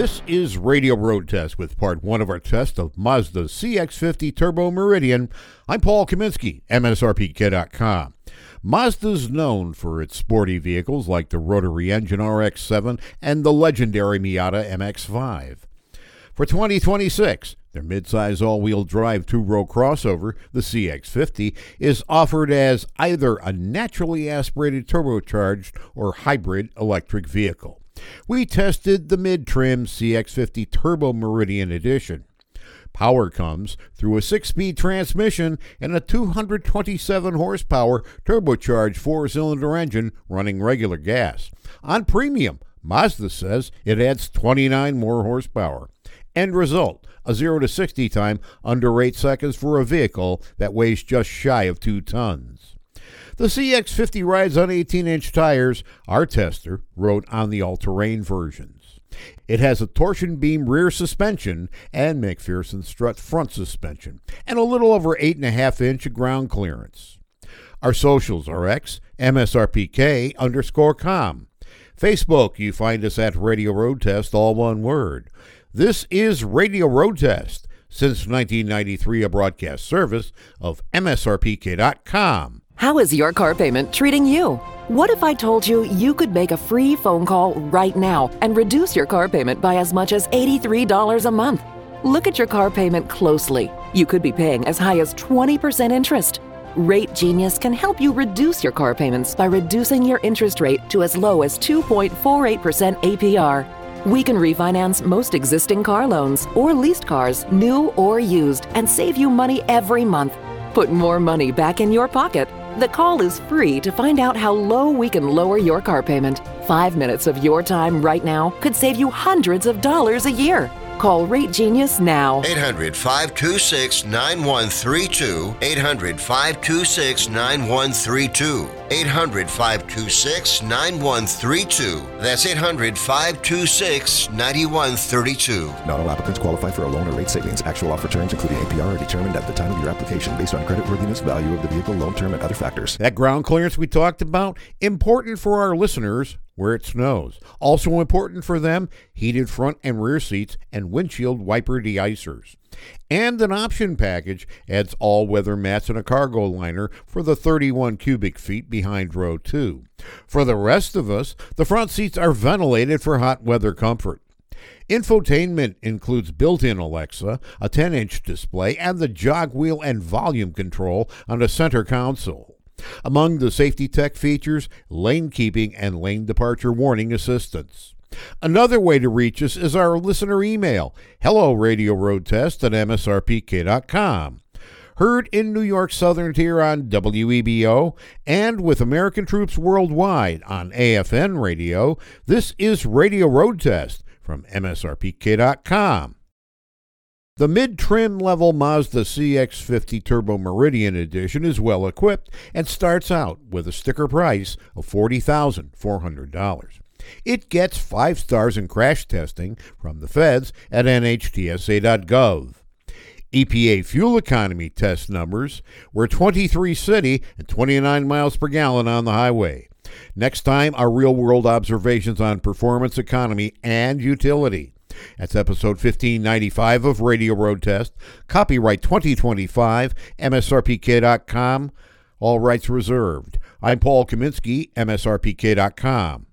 This is Radio Road Test with part one of our test of Mazda CX-50 Turbo Meridian. I'm Paul Kaminsky, MSRPK.com. Mazda's known for its sporty vehicles like the rotary engine RX-7 and the legendary Miata MX-5. For 2026, their midsize all-wheel drive two-row crossover, the CX-50, is offered as either a naturally aspirated turbocharged or hybrid electric vehicle. We tested the mid-trim CX-50 Turbo Meridian Edition. Power comes through a 6-speed transmission and a 227 horsepower turbocharged 4-cylinder engine running regular gas. On premium, Mazda says it adds 29 more horsepower. End result, a 0 to 60 time under 8 seconds for a vehicle that weighs just shy of 2 tons. The CX-50 rides on 18-inch tires, our tester wrote on the all-terrain versions. It has a torsion beam rear suspension and McPherson strut front suspension, and a little over 8.5-inch ground clearance. Our socials are MSRPK_com. Facebook, you find us at Radio Road Test, all one word. This is Radio Road Test, since 1993 a broadcast service of MSRPK.com. How is your car payment treating you? What if I told you you could make a free phone call right now and reduce your car payment by as much as $83 a month? Look at your car payment closely. You could be paying as high as 20% interest. Rate Genius can help you reduce your car payments by reducing your interest rate to as low as 2.48% APR. We can refinance most existing car loans or leased cars, new or used, and save you money every month. Put more money back in your pocket. The call is free to find out how low we can lower your car payment. 5 minutes of your time right now could save you hundreds of dollars a year. Call Rate Genius now. 800-526-9132. 800-526-9132. 800-526-9132. That's 800-526-9132. Not all applicants qualify for a loan or rate savings. Actual offer terms, including APR, are determined at the time of your application based on creditworthiness, value of the vehicle, loan term, and other factors. That ground clearance we talked about, important for our listeners where it snows. Also important for them, heated front and rear seats and windshield wiper de-icers. And an option package adds all-weather mats and a cargo liner for the 31 cubic feet behind row 2. For the rest of us, the front seats are ventilated for hot weather comfort. Infotainment includes built-in Alexa, a 10-inch display, and the jog wheel and volume control on the center console. Among the safety tech features, lane keeping and lane departure warning assistance. Another way to reach us is our listener email, hello@MSRPK.com. Heard in New York Southern Tier on WEBO and with American troops worldwide on AFN Radio, this is Radio Road Test from MSRPK.com. The mid-trim level Mazda CX-50 Turbo Meridian Edition is well equipped and starts out with a sticker price of $40,400. It gets 5 stars in crash testing from the feds at NHTSA.gov. EPA fuel economy test numbers were 23 city and 29 miles per gallon on the highway. Next time, our real-world observations on performance, economy, and utility. That's episode 1595 of Radio Road Test. Copyright 2025, MSRPK.com. All rights reserved. I'm Paul Kaminsky, MSRPK.com.